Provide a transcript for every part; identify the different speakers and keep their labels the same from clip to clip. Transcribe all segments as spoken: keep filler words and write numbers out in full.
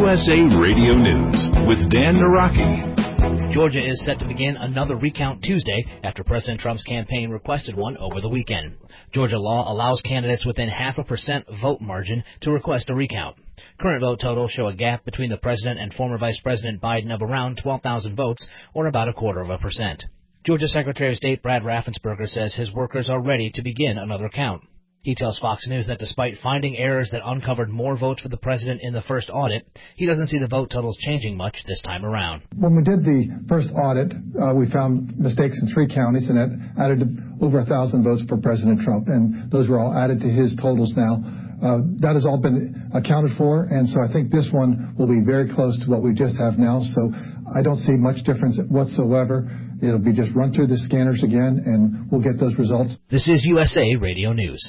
Speaker 1: U S A Radio News with Dan Naraki.
Speaker 2: Georgia is set to begin another recount Tuesday after President Trump's campaign requested one over the weekend. Georgia law allows candidates within half a percent vote margin to request a recount. Current vote totals show a gap between the president and former Vice President Biden of around twelve thousand votes, or about a quarter of a percent. Georgia Secretary of State Brad Raffensperger says his workers are ready to begin another count. He tells Fox News that despite finding errors that uncovered more votes for the president in the first audit, he doesn't see the vote totals changing much this time around.
Speaker 3: When we did the first audit, uh, we found mistakes in three counties, and that added over a thousand votes for President Trump, and those were all added to his totals now. Uh, that has all been accounted for, and so I think this one will be very close to what we just have now, so I don't see much difference whatsoever. It'll be just run through the scanners again, and we'll get those results.
Speaker 2: This is U S A Radio News.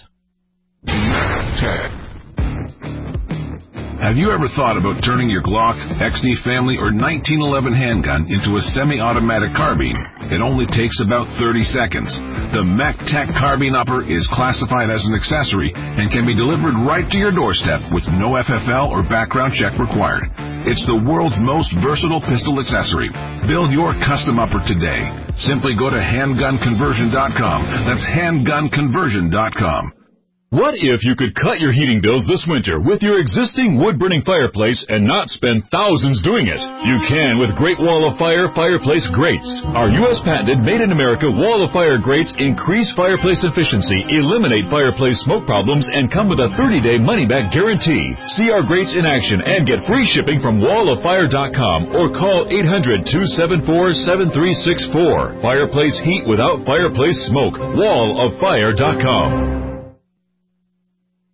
Speaker 1: Have you ever thought about turning your Glock, X D Family, or nineteen eleven handgun into a semi-automatic carbine? It only takes about thirty seconds. The MacTac Carbine Upper is classified as an accessory and can be delivered right to your doorstep with no F F L or background check required. It's the world's most versatile pistol accessory. Build your custom upper today. Simply go to handgun conversion dot com. That's handgun conversion dot com.
Speaker 4: What if you could cut your heating bills this winter with your existing wood-burning fireplace and not spend thousands doing it? You can with Great Wall of Fire Fireplace Grates. Our U S patented made-in-America Wall of Fire grates increase fireplace efficiency, eliminate fireplace smoke problems, and come with a thirty-day money-back guarantee. See our grates in action and get free shipping from wall of fire dot com or call eight hundred, two seven four, seven three six four. Fireplace heat without fireplace smoke. wall of fire dot com.